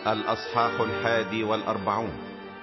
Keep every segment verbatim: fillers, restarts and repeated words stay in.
الأصحاح الحادي والأربعون.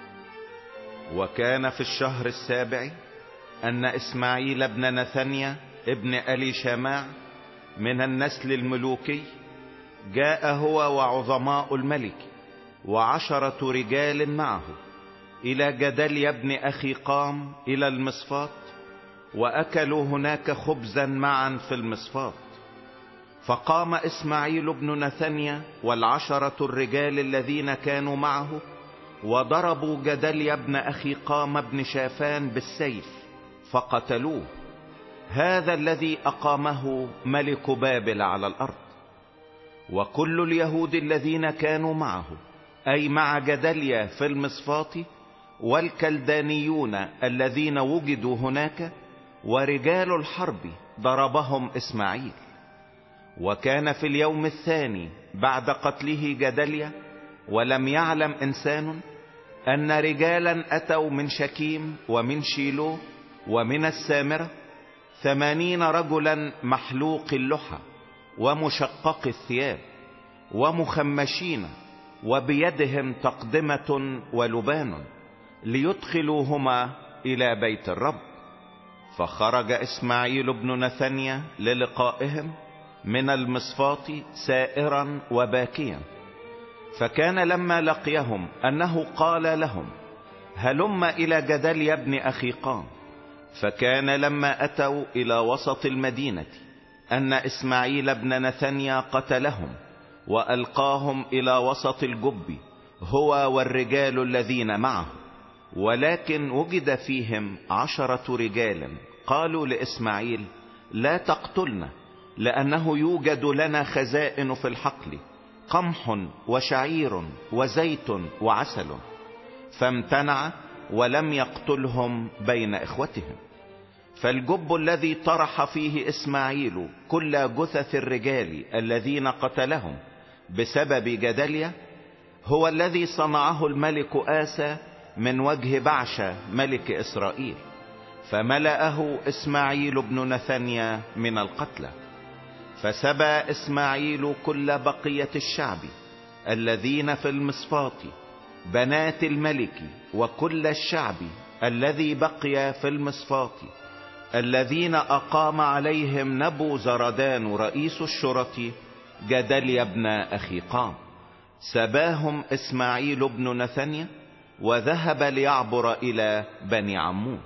وكان في الشهر السابع أن إسماعيل بن نثنيا ابن ألي شاماع من النسل الملوكي جاء هو وعظماء الملك وعشرة رجال معه إلى جدليا بن أخيقام إلى المصفات، وأكلوا هناك خبزا معا في المصفات. فقام إسماعيل بن نثنيا والعشرة الرجال الذين كانوا معه وضربوا جدليا بن أخيقام بن شافان بالسيف فقتلوه، هذا الذي أقامه ملك بابل على الأرض. وكل اليهود الذين كانوا معه أي مع جدليا في المصفات، والكلدانيون الذين وجدوا هناك ورجال الحرب ضربهم إسماعيل. وكان في اليوم الثاني بعد قتله جدليا ولم يعلم إنسان أن رجالا أتوا من شكيم ومن شيلو ومن السامرة، ثمانين رجلا محلوق اللحى ومشقق الثياب ومخمشين وبيدهم تقدمة ولبان، ليدخلوهما إلى بيت الرب. فخرج إسماعيل بن نثنيا للقائهم من المصفات سائرا وباكيا. فكان لما لقيهم أنه قال لهم: هلم إلى جدليا بن أخيقام. فكان لما أتوا إلى وسط المدينة أن إسماعيل بن نثنيا قتلهم وألقاهم إلى وسط الجب هو والرجال الذين معه. ولكن وجد فيهم عشرة رجال قالوا لإسماعيل: لا تقتلنا، لأنه يوجد لنا خزائن في الحقل، قمح وشعير وزيت وعسل. فامتنع ولم يقتلهم بين إخوتهم. فالجب الذي طرح فيه إسماعيل كل جثث الرجال الذين قتلهم بسبب جدليا هو الذي صنعه الملك آسى من وجه بعشة ملك إسرائيل، فملأه إسماعيل بن نثنيا من القتلى. فسبى إسماعيل كل بقية الشعب الذين في المصفات، بنات الملك وكل الشعب الذي بقي في المصفات، الذين أقام عليهم نبوزردان رئيس الشرطة جدليا بن أخيقام. سباهم إسماعيل بن نثنيا وذهب ليعبر إلى بني عمون.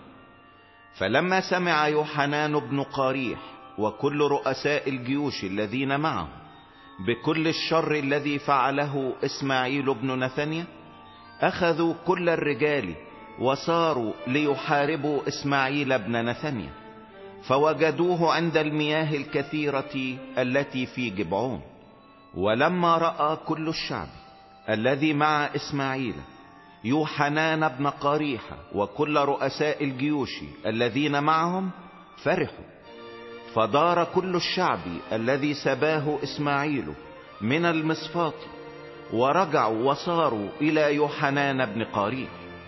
فلما سمع يوحنان بن قاريح وكل رؤساء الجيوش الذين معه بكل الشر الذي فعله إسماعيل بن نثنيا، أخذوا كل الرجال وصاروا ليحاربوا إسماعيل بن نثنيا، فوجدوه عند المياه الكثيرة التي في جبعون. ولما رأى كل الشعب الذي مع إسماعيل يوحنان بن قاريح وكل رؤساء الجيوش الذين معهم فرحوا. فدار كل الشعب الذي سباه إسماعيل من المصفات ورجعوا وصاروا إلى يوحنان بن قاريح.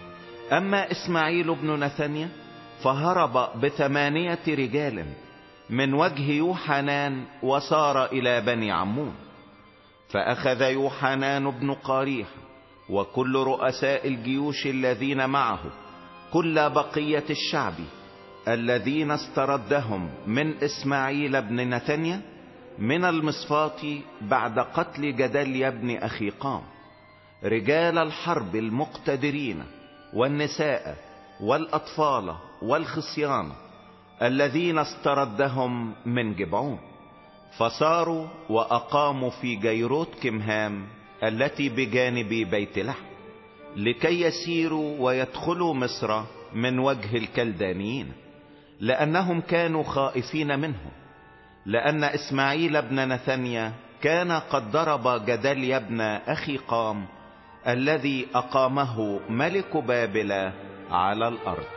أما إسماعيل بن نثنيا فهرب بثمانية رجال من وجه يوحنان وصار إلى بني عمون. فأخذ يوحنان بن قاريح وكل رؤساء الجيوش الذين معه كل بقية الشعب الذين استردهم من إسماعيل بن نثنيا من المصفات بعد قتل جدليا بن أخيقام، رجال الحرب المقتدرين والنساء والأطفال والخصيان الذين استردهم من جبعون. فصاروا وأقاموا في جيروت كمهام التي بجانب بيت لحم، لكي يسيروا ويدخلوا مصر من وجه الكلدانيين، لأنهم كانوا خائفين منهم، لأن إسماعيل بن نثنيا كان قد ضرب جدليا بن أخيقام الذي أقامه ملك بابل على الأرض.